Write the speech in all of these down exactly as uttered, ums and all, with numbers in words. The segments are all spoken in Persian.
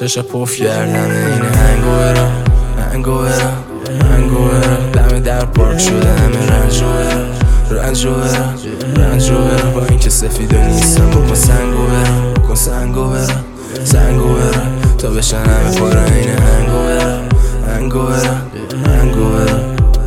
چشا پف کردم این هنگو برم هنگو برم هنگو برم دم در پارک شده همه رنج و برم رنج و برم رنج و برم با اینکه سفید و نیستم بکن سنگو برم بکن سنگو برم سنگو برم تا بشن همه پاره این هنگو برم هنگو برم هنگو برم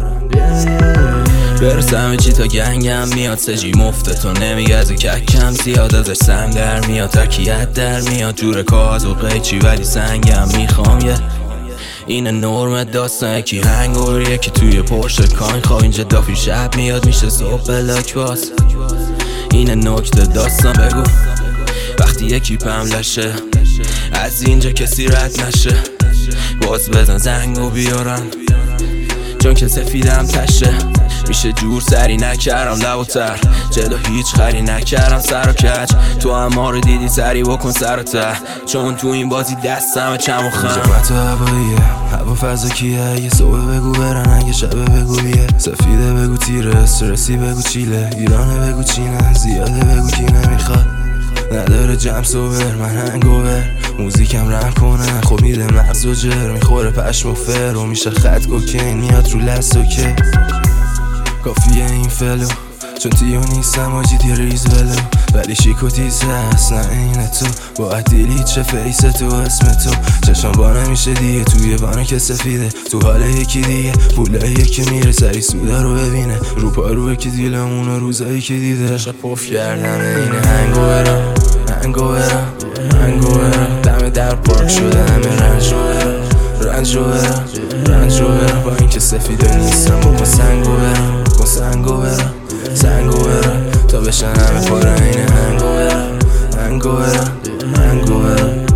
برسه همه چی تا گنگم میاد سجی مفته تو نمیگه از ککم زیاد ازش سم در میاد ترکیت در میاد جور کاز و قیچی ولی سنگم میخوام یه این نرم داستان یکی هنگور یکی توی پشت کاین خواه اینجا دافی شب میاد میشه صبح بلاک باز این نکته داستان بگو وقتی یکی پم لشه از اینجا کسی رد نشه باز بزن زنگو بیارن چون که سفیدم تشه میشه جور سری نکردم لب و تر جلو هیچ خری نکردم سر و کج تو هم ما رو دیدی سری بکن سر و ته چون تو این بازی دستم چم و خم جمعت و هواییه هوا فضا کیه یه صبح بگو برن اگه شبه بگو بیه سفیده بگو تیره استرسی بگو چیله ایرانه بگو چینه زیاده بگو کی نمیخواد نداره جمع سوبر من هنگوور موزیکم رم کنه خب میده مغز و جر میخوره پشم و فر و میشه خط کوکین میاد رو لست و که کافیه این فلو چون تیو نیستم آجی دی ریز ولو ولی شیک و تیزه هست نه اینه تو با دیلی چه فیسه تو اسم تو چشم با نمیشه دیگه توی بانه که سفیده تو حال یکی دیگه پوله یکی میره سری سودا رو ببینه رو پاروه که دیلمون روزایی که دیده شب پف کردم این هنگو برم هنگو برم هنگو برم دم در پارک شده همه رنج و برم رنج و برم رنج و برم با اینکه سفیده نیستم بکن سنگو برم بکن سنگو برم سنگو برم تا بشن همه پاره این هنگو برم هنگو برم هنگو برم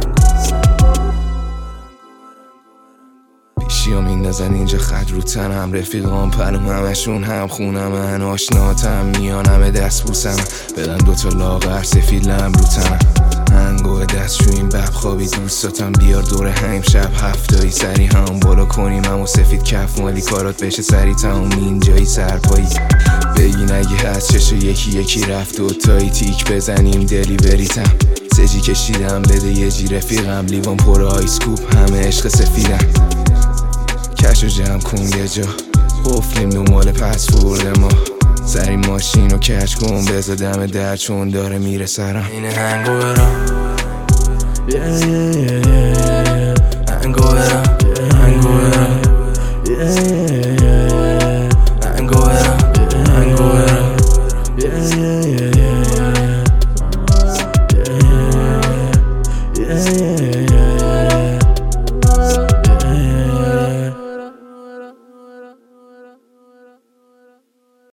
پیشی هم میندازن اینجا خد رو تنم رفیقام پلوم همشون هم خونم من آشناتم میان همه دست بوسم بدن دوتا لاغر سفید لم رو تنم هنگو دست شو این بب خوابی دوستاتم بیار دور هم شب هفتایی سری هم بالا کنیم همو سفید کف مالی کارات بشه سری تموم اینجایی سرپایی بگین اگه هست چشو یکی یکی رفت دوتایی تیک بزنیم دلیوریتم سجی کشیدم بده یه جی رفیقم لیوان پر آیسکوپ همه عشق سفیدم کشو جمع کن یه جا قفلیم دنبال پس فرده ما سری ماشین رو کش کن بذار دم در چون داره میره سرم این هنگو برم هنگو برم هنگو برم هنگو برم هنگو برم Yeah, yeah, yeah.